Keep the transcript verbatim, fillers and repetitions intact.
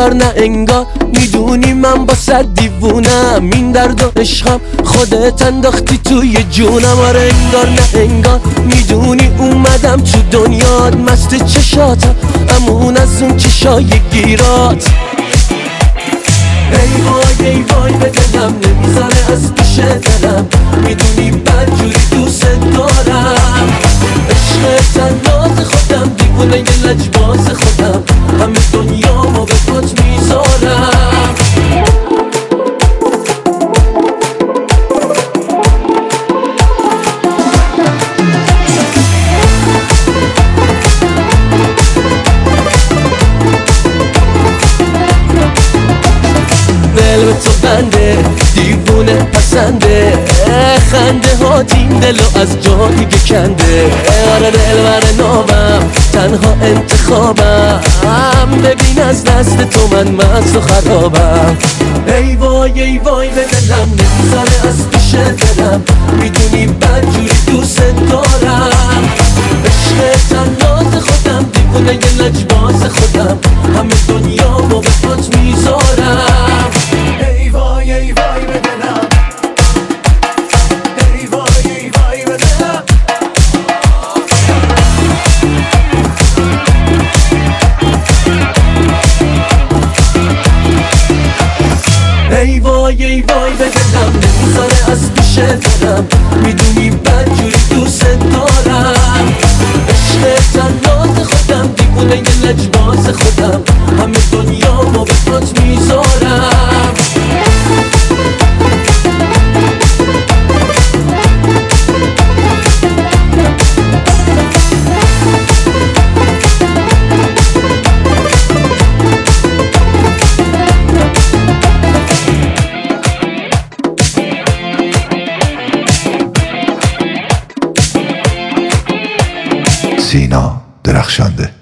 انگار نه انگار میدونی من با صد دیوونم، این درد و عشقم خودت انداختی توی جونم. آره انگار نه انگار میدونی اومدم تو دنیات، مست چشاتم امون از اون چشای گیرات. ای وای ای وای به دلم نمیذاره از پیش دلم، میدونی بدجوری دوست دارم. عشق تنات خودم دیوونه یه لجباز خودم، همه دنیا ما به پات میذارم. دل به تو بنده دیوونه پسنده، خنده ها این دلو از جا دیگه کنده. آره دل بر نامم تنها انتخابم، ببین از دست تو من مست و خرابم. ای وای ای وای به دلم نمیذاره از پیش دلم، میدونی بدجوری دوست دارم. عشق تنات خودم دیوونه یه لجباز خودم، همه دنیا ما به پات میذارم. ای وای ای وای به دلم، ای وای ای وای به دلم. ای وای ای وای به دلم نمیذاره از پیش دلم، میدونی بدجوری دوست دارم. عشق تنات خودم دیوونه یه لجباز خودم، همه دنیا ما به پات میذارم. سینا درخشانده.